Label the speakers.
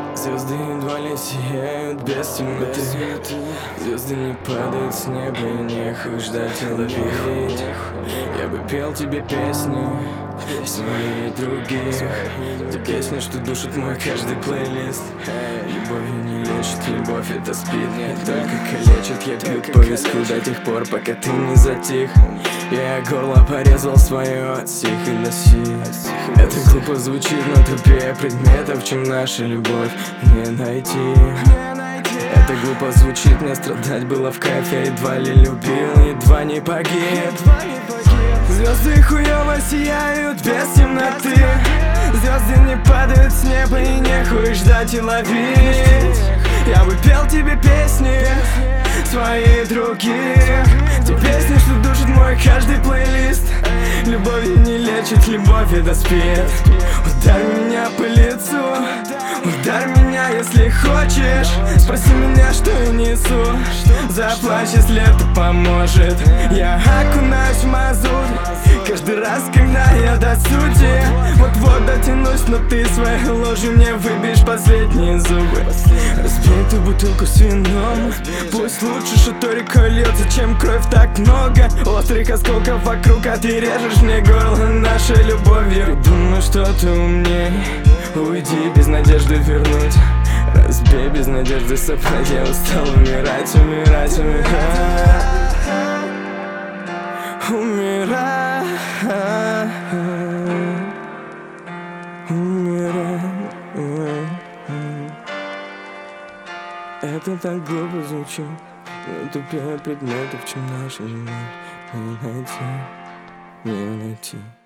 Speaker 1: Звезды едва ли сияют без темноты. Звезды не падают с неба, и нехуй ждать и ловить. Я бы пел тебе песни, свои других. Те песни, что душат мой каждый плейлист. Любовь не лечит, любовь это спит. Не только калечит, я бью по виску до тех пор, пока ты не затих. Я горло порезал свое от стих и носи. Это глупо звучит, но тупее предметов, чем наша любовь, не найти. Это глупо звучит, мне страдать было в кайф. Я едва ли любил, едва не погиб. Звезды хуёво сияют без темноты. Звезды не падают с неба, и нехуй ждать и ловить. Я бы пел тебе песни, свои других. Те песни, что душат мой каждый плейлист. Любовь не лечит, любовь это спит. Ударь меня по лицу, ударь меня, если хочешь. Спроси меня, что я несу. Заплачь, если это поможет. Я окунаюсь в мазут каждый раз, когда я до сути. Вот-вот дотянусь, но ты своей ложью мне выбьешь последние зубы. Разбитую бутылку с вином, пусть лучше, что рекой льется, чем кровь так много. Острых осколков вокруг, а ты режешь мне горло нашей любовью. Думаю, что ты умней, уйди без надежды вернуть. Разбей без надежды собрать, я устал умирать, умирать, умирать. Умирать, умирать. Это так глупо звучит, но тупее предметов, чем наша любовь. Не найти, не найти.